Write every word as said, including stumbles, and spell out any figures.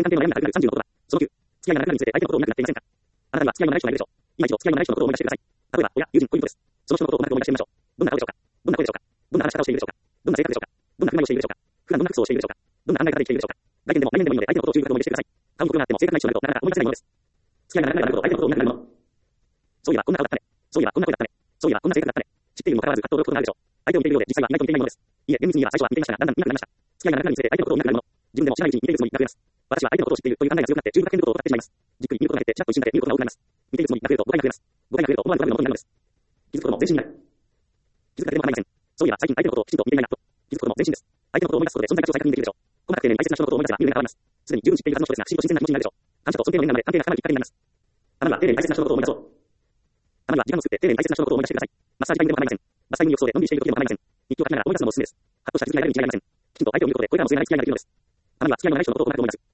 間関係の悩みがなくなるさんじゅうのことだ。そのきゅう、付き合いがなくなるにつれて相手のことを見なくなっていませんか。あなたには付き合いのない人がいるでしょう。今一度付き合いのない人のことを思い出してください。例えば、親、友人、恋人です。その人のことをうまく思い出してみましょう。どんな顔でしょうか。どんな声でしょうか。どんな話し方をしているでしょうか。どんな性格でしょうか。どんな振る舞いをしているでしょうか。普段どんな服装をしているでしょうか。どんな考え方で生きているでしょうか。外見でも内面でもいいので相手のことを注意深く思い出してください。顔に黒があっても性格が一緒などなかなか思い出せないものです。付き合いがなくなること、相手のことを見なくなるもの。そういえばこんな顔だったね。そういえばこんな声だったね。そういえばこんな性格だったね。知っているにもかかわらず葛藤を抱くことがあるでしょう。相手を見ているようで実際は意外と見ていないものです。いえ、厳密に言えば最初は見ていましたがだんだん見なくなりました。付き合いがなくなるにつれて相手のことを見なくなるもの。自分でも知らないうちに見ているつもりが増えます。私は相手のことを知っているという考えが強くなって十分な見ることを分かってしまいます。じっくり見ることが減ってちらっと一瞬だけ見ることが多くなります。見ているつもりが増えると誤解が増えます。誤解が増えると思わぬトラブルの元になるのです。気づくことも全身になる。気づかれても構いません。そういえば最近相手のことをきちんと見ていないなと。気づくことも全身です。相手のことを思い出すことで存在価値を再確認できるでしょう。細かく丁寧に大切な人のことを思い出せば見る目が変わります。すでに十分知っているはずの人ですが、不思議と新鮮な気持ちになるでしょう。感謝と尊敬の念なので関係が深まりきっかけになります。あなたは丁寧に大切な人のことを思い出そう。あなたは時間を作って丁寧に大切な人のことを思い出してください。マッサージタイムでも構いません。マッサージに浴槽でのんびりしている時でも構いません。日記を書きながら思い出すのもおすすめです。はっとした気づきが得られるに違いありません。きちんと相手を見ることでこれからも末永く付き合いができるのです。あなたは付き合いのない人のことをうまく思い出す。